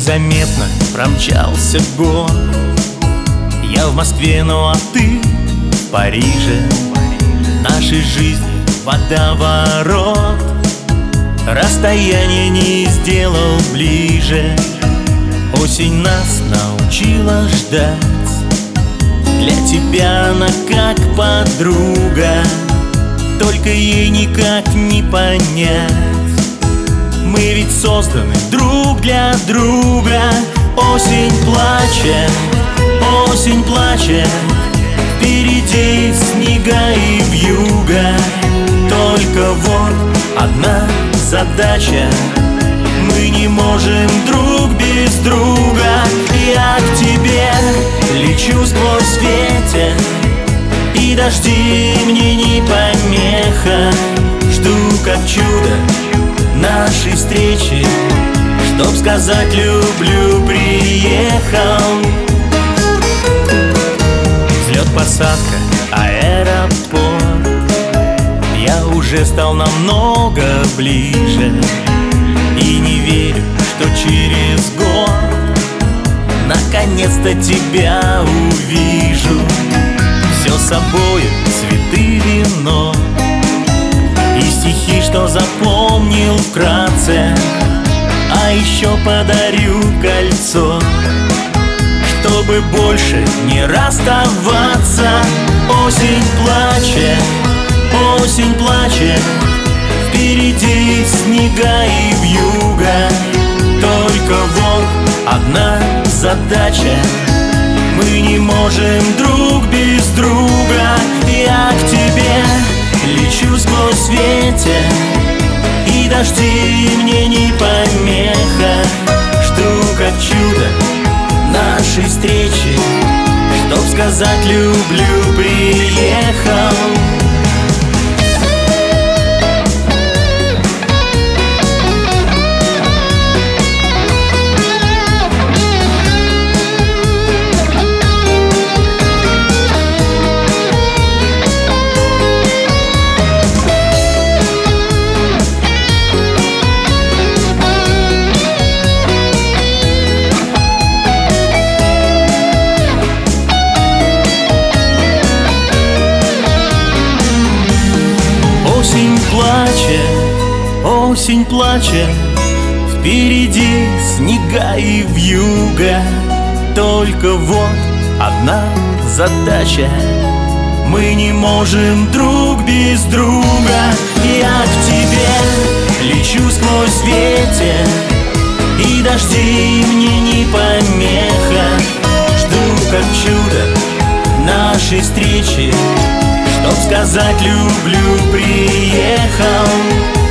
Незаметно промчался год. Я в Москве, ну а ты в Париже. Нашей жизни водоворот, расстояние не сделал ближе. Осень нас научила ждать. Для тебя она как подруга, только ей никак не понять. Мы ведь созданы друг для друга. Осень плачет, осень плачет, впереди снега и вьюга. Только вот одна задача: мы не можем друг без друга. Я к тебе лечу сквозь ветер, и дожди мне не помеха. Жду как чудо нашей встречи, чтоб сказать люблю, приехал. Взлет-посадка, аэропорт. Я уже стал намного ближе и не верю, что через год наконец-то тебя увижу. Все с собой, цветы, вино и стихи, что запомнил вкратце. А еще подарю кольцо, чтобы больше не расставаться. Осень плачет, осень плачет, впереди снега и вьюга. Только вот одна задача: мы не можем друг без друга. Я к тебе лечу сквозь ветер, и дожди мне не помеха. Жду как чудо нашей встречи, чтоб сказать люблю, приехал. Осень плачет, осень плачет, впереди снега и вьюга. Только вот одна задача: мы не можем друг без друга. Я к тебе лечу сквозь ветер, и дожди мне не помеха. Жду как чудо нашей встречи, чтоб сказать люблю, приехал.